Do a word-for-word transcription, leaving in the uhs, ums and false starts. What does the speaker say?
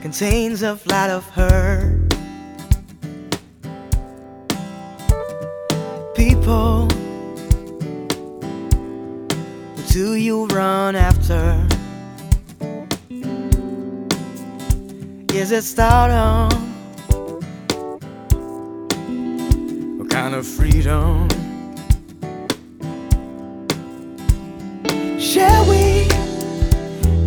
contains a flight of hurt. People, who do you run after? Is it stardom? What kind of freedom